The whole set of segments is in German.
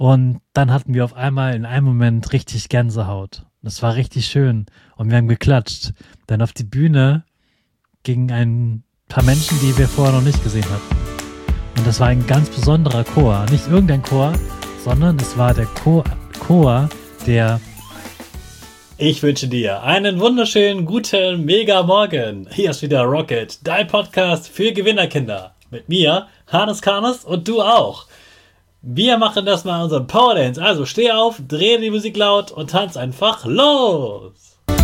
Und dann hatten wir auf einmal in einem Moment richtig Gänsehaut. Das war richtig schön. Und wir haben geklatscht. Denn auf die Bühne gingen ein paar Menschen, die wir vorher noch nicht gesehen hatten. Und das war ein ganz besonderer Chor. Nicht irgendein Chor, sondern es war der Chor der... Ich wünsche dir einen wunderschönen, guten, mega Morgen. Hier ist wieder Rocket, dein Podcast für Gewinnerkinder. Mit mir, Hannes Karnes, und du auch. Wir machen das mal in unserem Powerdance. Also steh auf, dreh die Musik laut und tanz einfach los.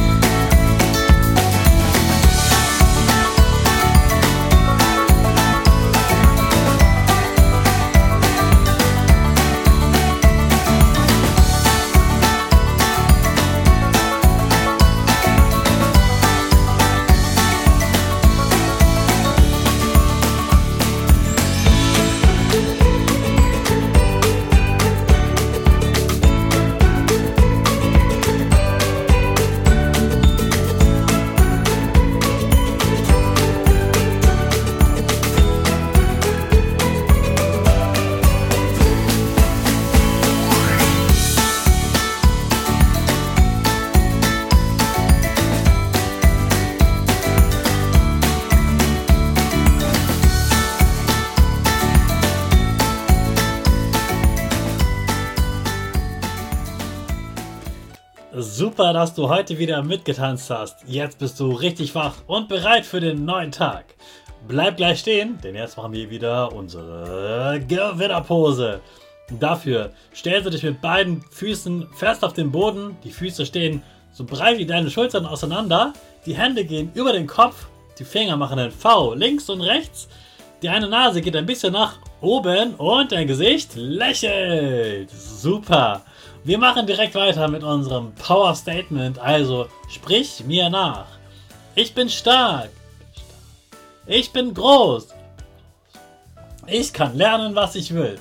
Super, dass du heute wieder mitgetanzt hast. Jetzt bist du richtig wach und bereit für den neuen Tag. Bleib gleich stehen, denn jetzt machen wir wieder unsere Gewinnerpose. Dafür stellst du dich mit beiden Füßen fest auf den Boden. Die Füße stehen so breit wie deine Schultern auseinander. Die Hände gehen über den Kopf. Die Finger machen ein V links und rechts. Die eine Nase geht ein bisschen nach oben und dein Gesicht lächelt. Super. Wir machen direkt weiter mit unserem Power Statement, also sprich mir nach. Ich bin stark. Ich bin groß. Ich kann lernen, was ich will.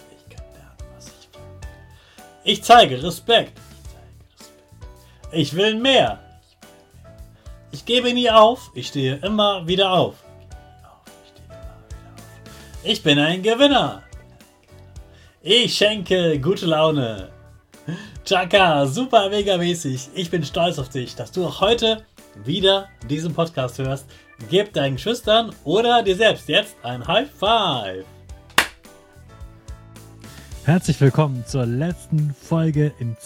Ich zeige Respekt. Ich will mehr. Ich gebe nie auf. Ich stehe immer wieder auf. Ich bin ein Gewinner. Ich schenke gute Laune. Chaka, super mega mäßig. Ich bin stolz auf dich, dass du auch heute wieder diesen Podcast hörst. Gib deinen Geschwistern oder dir selbst jetzt ein High Five. Herzlich willkommen zur letzten Folge in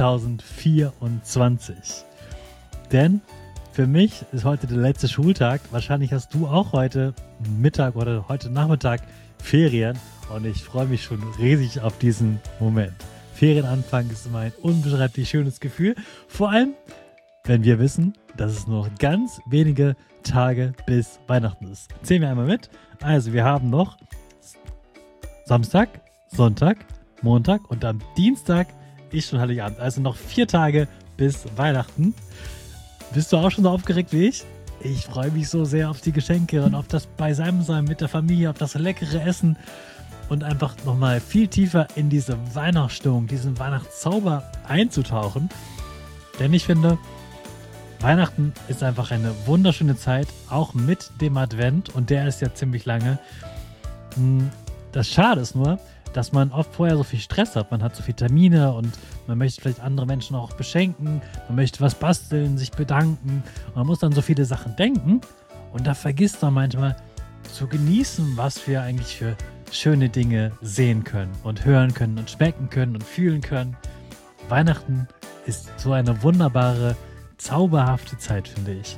2024. Denn für mich ist heute der letzte Schultag. Wahrscheinlich hast du auch heute Mittag oder heute Nachmittag Ferien. Und ich freue mich schon riesig auf diesen Moment. Ferienanfang ist immer ein unbeschreiblich schönes Gefühl. Vor allem, wenn wir wissen, dass es nur noch ganz wenige Tage bis Weihnachten ist. Zählen wir einmal mit. Also wir haben noch Samstag, Sonntag, Montag und am Dienstag ist schon Heiligabend. Also noch 4 Tage bis Weihnachten. Bist du auch schon so aufgeregt wie ich? Ich freue mich so sehr auf die Geschenke und auf das Beisammensein mit der Familie, auf das leckere Essen. Und einfach nochmal viel tiefer in diese Weihnachtsstimmung, diesen Weihnachtszauber einzutauchen. Denn ich finde, Weihnachten ist einfach eine wunderschöne Zeit, auch mit dem Advent. Und der ist ja ziemlich lange. Das Schade ist nur, dass man oft vorher so viel Stress hat. Man hat so viele Termine und man möchte vielleicht andere Menschen auch beschenken. Man möchte was basteln, sich bedanken. Und man muss dann so viele Sachen denken. Und da vergisst man manchmal zu genießen, was wir eigentlich für schöne Dinge sehen können und hören können und schmecken können und fühlen können. Weihnachten ist so eine wunderbare, zauberhafte Zeit, finde ich.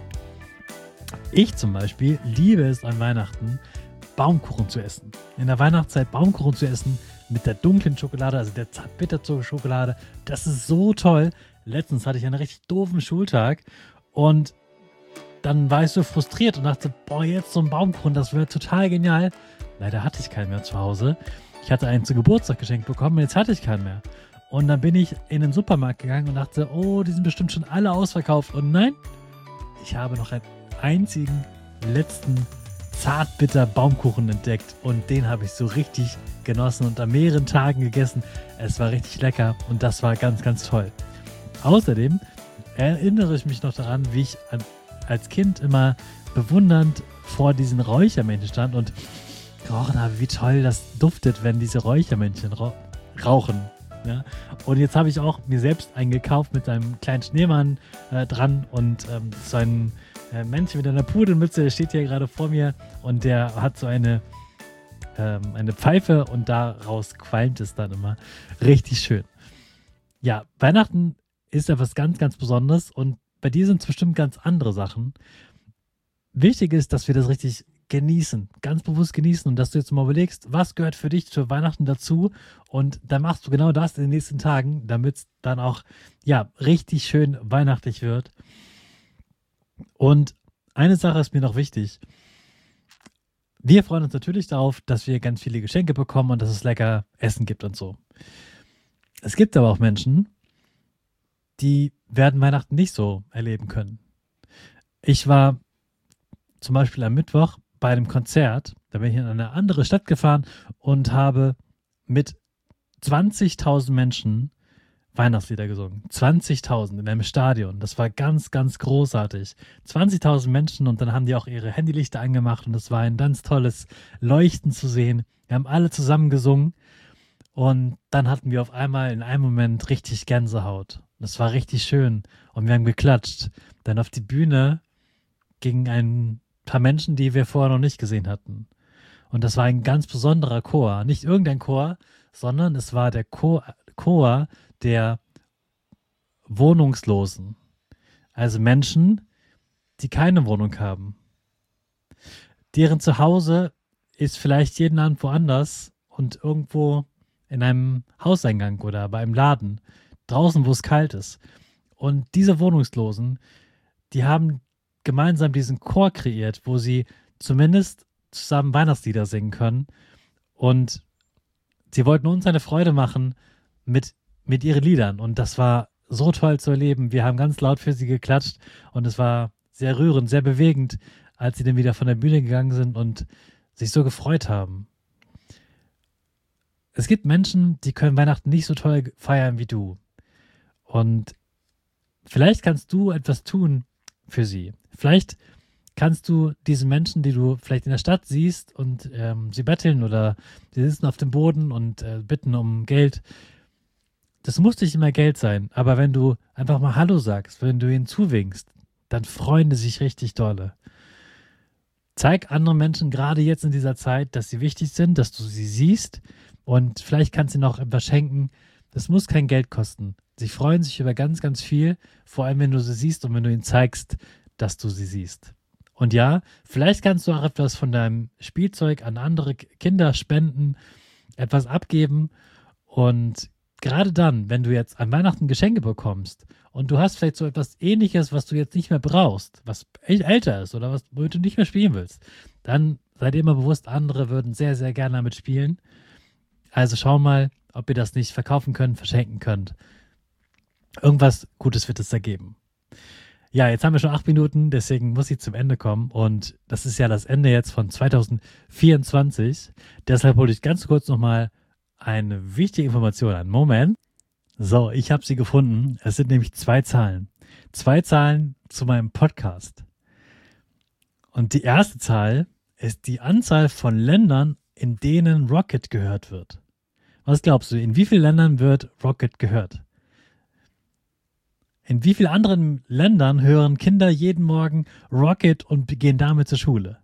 Ich zum Beispiel liebe es an Weihnachten, Baumkuchen zu essen. In der Weihnachtszeit Baumkuchen zu essen mit der dunklen Schokolade, also der Zartbitterschokolade. Das ist so toll. Letztens hatte ich einen richtig doofen Schultag und dann war ich so frustriert und dachte, boah, jetzt so ein Baumkuchen, das wäre total genial. Leider hatte ich keinen mehr zu Hause. Ich hatte einen zu Geburtstag geschenkt bekommen und jetzt hatte ich keinen mehr. Und dann bin ich in den Supermarkt gegangen und dachte, oh, die sind bestimmt schon alle ausverkauft. Und nein, ich habe noch einen einzigen letzten zartbitter Baumkuchen entdeckt und den habe ich so richtig genossen und an mehreren Tagen gegessen. Es war richtig lecker und das war ganz, ganz toll. Außerdem erinnere ich mich noch daran, wie ich als Kind immer bewundernd vor diesen Räuchermännchen stand und gerochen habe, wie toll das duftet, wenn diese Räuchermännchen rauchen. Ja? Und jetzt habe ich auch mir selbst einen gekauft mit einem kleinen Schneemann dran und so ein Männchen mit einer Pudelmütze, der steht hier gerade vor mir und der hat so eine Pfeife und daraus qualmt es dann immer. Richtig schön. Ja, Weihnachten ist etwas ganz, ganz Besonderes und bei dir sind es bestimmt ganz andere Sachen. Wichtig ist, dass wir das richtig genießen, ganz bewusst genießen und dass du jetzt mal überlegst, was gehört für dich zu Weihnachten dazu und dann machst du genau das in den nächsten Tagen, damit es dann auch, ja, richtig schön weihnachtlich wird. Und eine Sache ist mir noch wichtig. Wir freuen uns natürlich darauf, dass wir ganz viele Geschenke bekommen und dass es lecker Essen gibt und so. Es gibt aber auch Menschen, die werden Weihnachten nicht so erleben können. Ich war zum Beispiel am Mittwoch bei einem Konzert, da bin ich in eine andere Stadt gefahren und habe mit 20.000 Menschen Weihnachtslieder gesungen. 20.000 in einem Stadion. Das war ganz, ganz großartig. 20.000 Menschen und dann haben die auch ihre Handylichter angemacht und es war ein ganz tolles Leuchten zu sehen. Wir haben alle zusammen gesungen und dann hatten wir auf einmal in einem Moment richtig Gänsehaut. Das war richtig schön und wir haben geklatscht. Dann auf die Bühne gingen ein paar Menschen, die wir vorher noch nicht gesehen hatten. Und das war ein ganz besonderer Chor. Nicht irgendein Chor, sondern es war der Chor der Wohnungslosen. Also Menschen, die keine Wohnung haben. Deren Zuhause ist vielleicht jeden Abend woanders und irgendwo in einem Hauseingang oder bei einem Laden. Draußen, wo es kalt ist. Und diese Wohnungslosen, die haben gemeinsam diesen Chor kreiert, wo sie zumindest zusammen Weihnachtslieder singen können. Und sie wollten uns eine Freude machen mit ihren Liedern. Und das war so toll zu erleben. Wir haben ganz laut für sie geklatscht und es war sehr rührend, sehr bewegend, als sie dann wieder von der Bühne gegangen sind und sich so gefreut haben. Es gibt Menschen, die können Weihnachten nicht so toll feiern wie du. Und vielleicht kannst du etwas tun für sie. Vielleicht kannst du diesen Menschen, die du vielleicht in der Stadt siehst und sie betteln oder sie sitzen auf dem Boden und bitten um Geld. Das muss nicht immer Geld sein, aber wenn du einfach mal Hallo sagst, wenn du ihnen zuwinkst, dann freuen die sich richtig dolle. Zeig anderen Menschen gerade jetzt in dieser Zeit, dass sie wichtig sind, dass du sie siehst und vielleicht kannst du ihnen auch etwas schenken. Das muss kein Geld kosten. Sie freuen sich über ganz, ganz viel, vor allem wenn du sie siehst und wenn du ihnen zeigst, dass du sie siehst. Und ja, vielleicht kannst du auch etwas von deinem Spielzeug an andere Kinder spenden, etwas abgeben und gerade dann, wenn du jetzt an Weihnachten Geschenke bekommst und du hast vielleicht so etwas Ähnliches, was du jetzt nicht mehr brauchst, was älter ist oder womit du nicht mehr spielen willst, dann sei dir immer bewusst, andere würden sehr, sehr gerne damit spielen. Also schau mal, ob ihr das nicht verkaufen könnt, verschenken könnt. Irgendwas Gutes wird es da geben. Ja, jetzt haben wir schon 8 Minuten, deswegen muss ich zum Ende kommen und das ist ja das Ende jetzt von 2024. Deshalb hole ich ganz kurz nochmal eine wichtige Information an. Moment. So, ich habe sie gefunden. Es sind nämlich 2 Zahlen. 2 Zahlen zu meinem Podcast. Und die erste Zahl ist die Anzahl von Ländern, in denen Rocket gehört wird. Was glaubst du, in wie vielen Ländern wird Rocket gehört? In wie vielen anderen Ländern hören Kinder jeden Morgen Rocket und gehen damit zur Schule?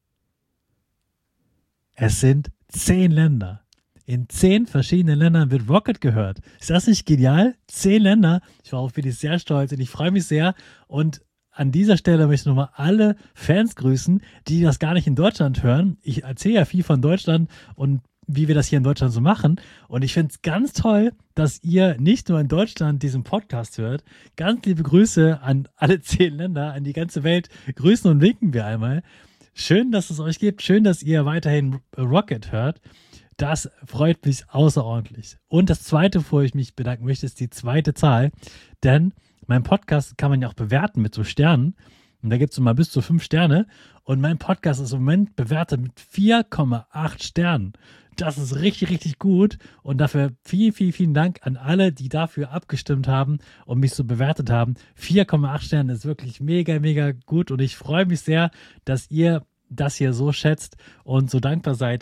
Es sind 10 Länder. In 10 verschiedenen Ländern wird Rocket gehört. Ist das nicht genial? 10 Länder. Ich war auch wirklich sehr stolz und ich freue mich sehr. Und an dieser Stelle möchte ich nochmal alle Fans grüßen, die das gar nicht in Deutschland hören. Ich erzähle ja viel von Deutschland und wie wir das hier in Deutschland so machen. Und ich finde es ganz toll, dass ihr nicht nur in Deutschland diesen Podcast hört. Ganz liebe Grüße an alle 10 Länder, an die ganze Welt. Grüßen und winken wir einmal. Schön, dass es euch gibt. Schön, dass ihr weiterhin Rocket hört. Das freut mich außerordentlich. Und das Zweite, wofür ich mich bedanken möchte, ist die 2. Zahl. Denn mein Podcast kann man ja auch bewerten mit so Sternen. Und da gibt es mal bis zu 5 Sterne. Und mein Podcast ist im Moment bewertet mit 4,8 Sternen. Das ist richtig, richtig gut. Und dafür vielen, vielen, vielen Dank an alle, die dafür abgestimmt haben und mich so bewertet haben. 4,8 Sterne ist wirklich mega, mega gut. Und ich freue mich sehr, dass ihr das hier so schätzt und so dankbar seid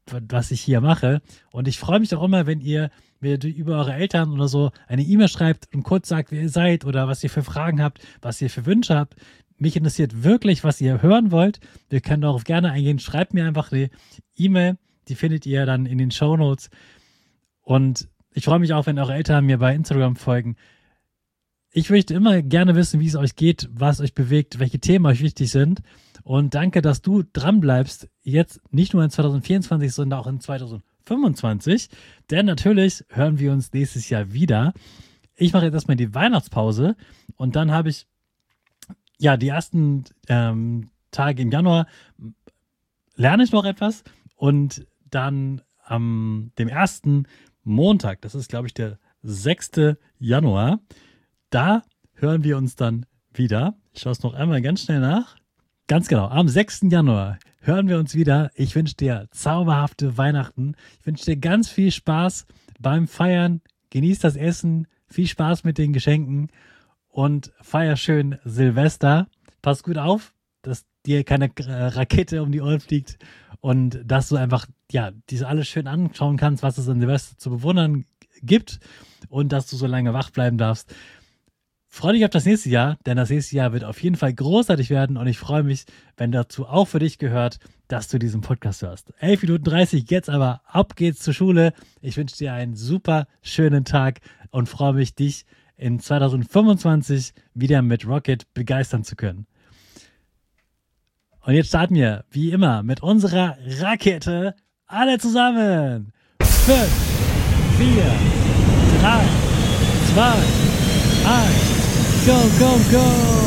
was ich hier mache. Und ich freue mich auch immer, wenn ihr mir über eure Eltern oder so eine E-Mail schreibt und kurz sagt, wer ihr seid oder was ihr für Fragen habt, was ihr für Wünsche habt. Mich interessiert wirklich, was ihr hören wollt. Wir können darauf gerne eingehen. Schreibt mir einfach eine E-Mail, die findet ihr dann in den Shownotes. Und ich freue mich auch, wenn eure Eltern mir bei Instagram folgen. Ich möchte immer gerne wissen, wie es euch geht, was euch bewegt, welche Themen euch wichtig sind. Und danke, dass du dran bleibst, jetzt nicht nur in 2024, sondern auch in 2025. Denn natürlich hören wir uns nächstes Jahr wieder. Ich mache jetzt erstmal die Weihnachtspause und dann habe ich die ersten Tage im Januar lerne ich noch etwas und dann am dem ersten Montag, das ist glaube ich der 6. Januar, da hören wir uns dann wieder. Ich schaue es noch einmal ganz schnell nach. Ganz genau, am 6. Januar hören wir uns wieder. Ich wünsche dir zauberhafte Weihnachten. Ich wünsche dir ganz viel Spaß beim Feiern. Genieß das Essen. Viel Spaß mit den Geschenken und feier schön Silvester. Pass gut auf, dass dir keine Rakete um die Ohren fliegt und dass du einfach diese alles schön anschauen kannst, was es an Silvester zu bewundern gibt und dass du so lange wach bleiben darfst. Freu dich auf das nächste Jahr, denn das nächste Jahr wird auf jeden Fall großartig werden und ich freue mich, wenn dazu auch für dich gehört, dass du diesen Podcast hörst. 11 Minuten 30, jetzt aber ab geht's zur Schule. Ich wünsche dir einen super schönen Tag und freue mich, dich in 2025 wieder mit Rocket begeistern zu können. Und jetzt starten wir, wie immer, mit unserer Rakete. Alle zusammen. 5, 4, 3, 2, 1. Go, go, go!